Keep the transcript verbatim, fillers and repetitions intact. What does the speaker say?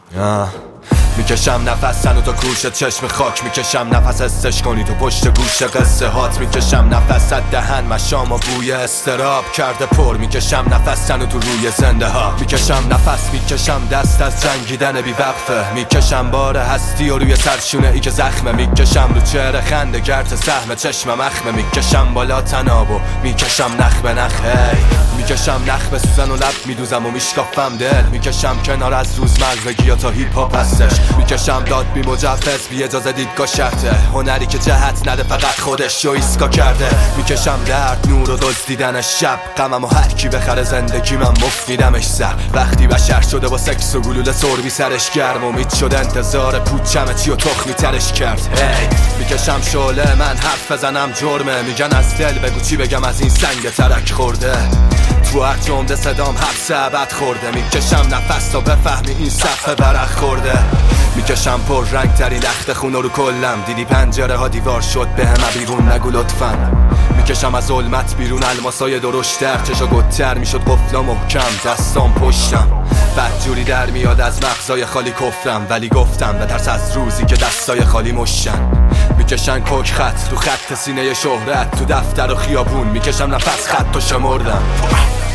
میکشم نفس تنو تا گوشه چشم خاک میکشم نفس استش کنی تو پشت گوش قصه هات میکشم نفس از دهن مشام و بوی استراب کرده پر میکشم نفس تنو تو روی زنده ها میکشم نفس میکشم دست از جنگیدن بی وقفه میکشم بار هستی و روی سرشونه ای که زخمه میکشم رو چهره خنده گرت سهم چشم مخمه میکشم بالا تنابو میکشم نخ به نخ هی میکشم نخ به سوزن و لب میدوزم و میشکافم دل میکشم کنار از روزمرگی تا هیپ هاپ هستش میکشم داد بی مجوز بی اجازه دیدگاه شرطه هنری که جهت نده فقط خودش رو ایسکا کرده میکشم درد نور و دزدیدن شب غمم و هر کی بخره زندگی من مفیدمش سر وقتی بشر شده با سکس و گلوله سربی سرش گرم امید شده انتظار پوچمه چی و تخمی ترش کرد hey. میکشم شعله من حرف بزنم جرمه میگن از دل بگو چی بگم از این سنگ ترک خورده تو هر جمله صدام حبس ابد خورده میکشم نفس تا بفهمی این صفحه برق خورده میکشم پر رنگ ترین لخت خونه رو کلم دیدی پنجره ها دیوار شد به همه بیرون نگو لطفا میکشم از ظلمت بیرون الماسای درشتر چشا گتر میشد قفلا محکم دستام پشتم بدجوری در میاد از مغزای خالی کفرم ولی گفتم بترس از روزی که دستای خالی مشتن میکشن کوک خط تو خط سینه شهرت تو دفتر و خیابون میکشم نفس خط و شمردم